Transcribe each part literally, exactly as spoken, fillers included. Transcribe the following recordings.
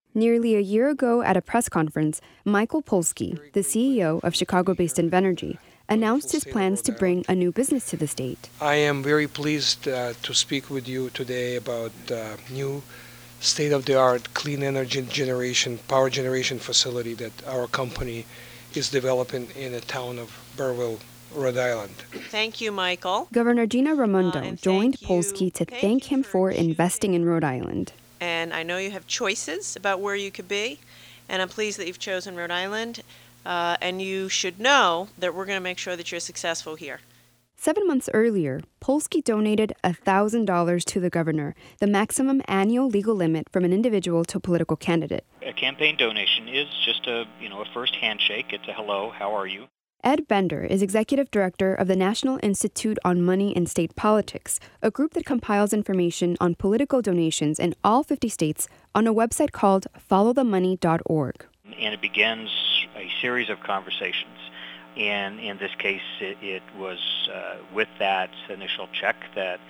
Nearly a year ago at a press conference, Michael Polsky, the C E O of Chicago-based Invenergy, announced his plans to bring a new business to the state. I am very pleased uh, to speak with you today about uh, new state-of-the-art clean energy generation, power generation facility that our company is developing in the town of Burrillville, Rhode Island. Thank you, Michael. Governor Gina Raimondo uh, joined you, Polsky to thank thank him for, for investing in Rhode Island. And I know you have choices about where you could be, and I'm pleased that you've chosen Rhode Island. Uh, and you should know that we're going to make sure that you're successful here. Seven months earlier, Polsky donated one thousand dollars to the governor, the maximum annual legal limit from an individual to a political candidate. A campaign donation is just a, you know, a first handshake. It's a hello, how are you? Ed Bender is executive director of the National Institute on Money and State Politics, a group that compiles information on political donations in all fifty states on a website called follow the money dot org. And it begins a series of conversations. And in this case, it, it was uh, with that initial check that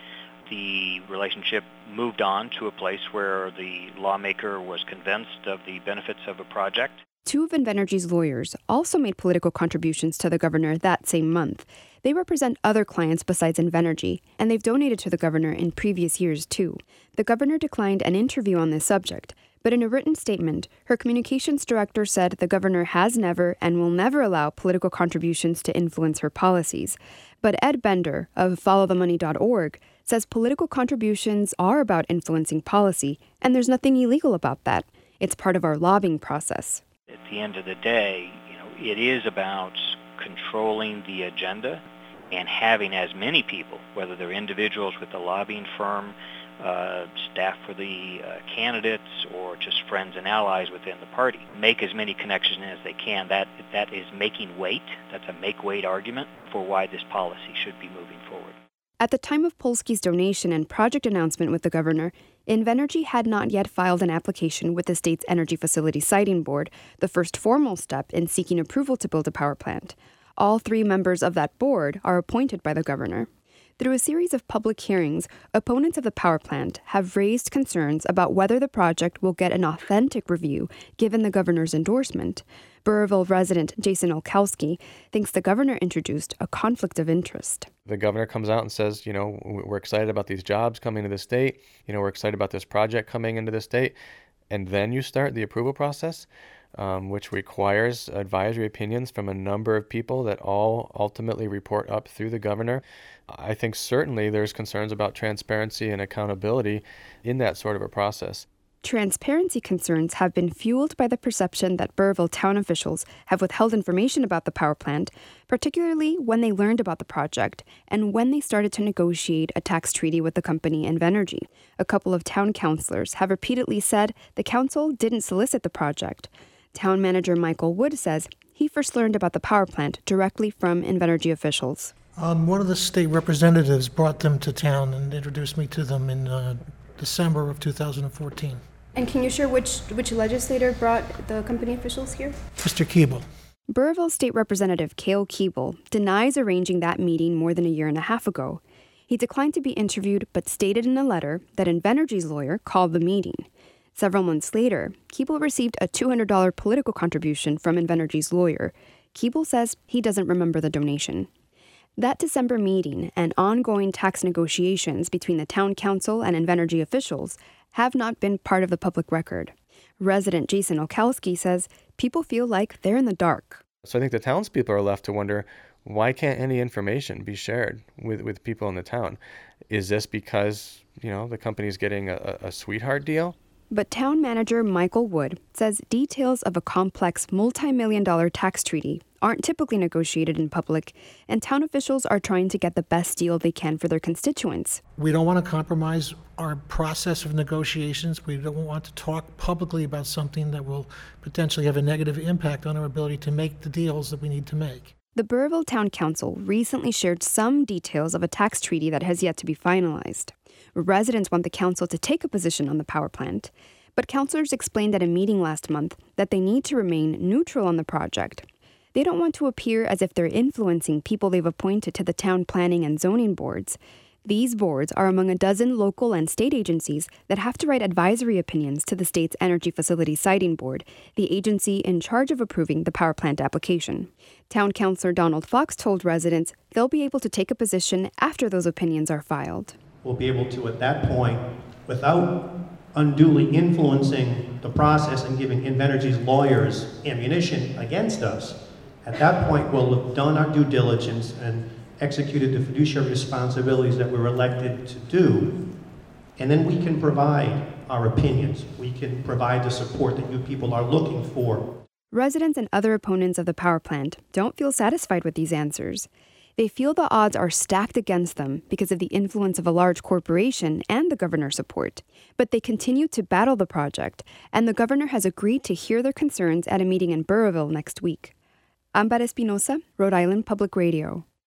the relationship moved on to a place where the lawmaker was convinced of the benefits of a project. Two of Invenergy's lawyers also made political contributions to the governor that same month. They represent other clients besides Invenergy, and they've donated to the governor in previous years, too. The governor declined an interview on this subject, but in a written statement, her communications director said the governor has never and will never allow political contributions to influence her policies. But Ed Bender of follow the money dot org says political contributions are about influencing policy, and there's nothing illegal about that. It's part of our lobbying process. At the end of the day, you know, it is about controlling the agenda and having as many people, whether they're individuals with the lobbying firm, uh, staff for the uh, candidates, or just friends and allies within the party, make as many connections as they can. That that is making weight. That's a make-weight argument for why this policy should be moving forward. At the time of Polsky's donation and project announcement with the governor, Invenergy had not yet filed an application with the state's Energy Facility Siting Board, the first formal step in seeking approval to build a power plant. All three members of that board are appointed by the governor. Through a series of public hearings, opponents of the power plant have raised concerns about whether the project will get an authentic review given the governor's endorsement. Burrillville resident Jason Olkowski thinks the governor introduced a conflict of interest. The governor comes out and says, you know, we're excited about these jobs coming to the state. You know, we're excited about this project coming into the state. And then you start the approval process, um, which requires advisory opinions from a number of people that all ultimately report up through the governor. I think certainly there's concerns about transparency and accountability in that sort of a process. Transparency concerns have been fueled by the perception that Burrillville town officials have withheld information about the power plant, particularly when they learned about the project and when they started to negotiate a tax treaty with the company Invenergy. A couple of town councilors have repeatedly said the council didn't solicit the project. Town manager Michael Wood says he first learned about the power plant directly from Invenergy officials. Um, one of the state representatives brought them to town and introduced me to them in uh, December of two thousand fourteen. And can you share which which legislator brought the company officials here? Mister Keeble. Burrillville State Representative Cale Keeble denies arranging that meeting more than a year and a half ago. He declined to be interviewed, but stated in a letter that Invenergy's lawyer called the meeting. Several months later, Keeble received a two hundred dollars political contribution from Invenergy's lawyer. Keeble says he doesn't remember the donation. That December meeting and ongoing tax negotiations between the town council and Invenergy officials have not been part of the public record. Resident Jason Olkowski says people feel like they're in the dark. So I think the townspeople are left to wonder, why can't any information be shared with, with people in the town? Is this because, you know, the company's getting a, a sweetheart deal? But town manager Michael Wood says details of a complex multi-million dollar tax treaty aren't typically negotiated in public, and town officials are trying to get the best deal they can for their constituents. We don't want to compromise our process of negotiations. We don't want to talk publicly about something that will potentially have a negative impact on our ability to make the deals that we need to make. The Burrillville Town Council recently shared some details of a tax treaty that has yet to be finalized. Residents want the council to take a position on the power plant, but councilors explained at a meeting last month that they need to remain neutral on the project. They don't want to appear as if they're influencing people they've appointed to the town planning and zoning boards. These boards are among a dozen local and state agencies that have to write advisory opinions to the state's Energy Facility Siting Board, the agency in charge of approving the power plant application. Town Councilor Donald Fox told residents they'll be able to take a position after those opinions are filed. We'll be able to, at that point, without unduly influencing the process and giving Invenergy's lawyers ammunition against us, at that point we'll have done our due diligence and executed the fiduciary responsibilities that we're elected to do, and then we can provide our opinions. We can provide the support that you people are looking for. Residents and other opponents of the power plant don't feel satisfied with these answers. They feel the odds are stacked against them because of the influence of a large corporation and the governor's support. But they continue to battle the project, and the governor has agreed to hear their concerns at a meeting in Burrillville next week. Amber Espinosa, Rhode Island Public Radio.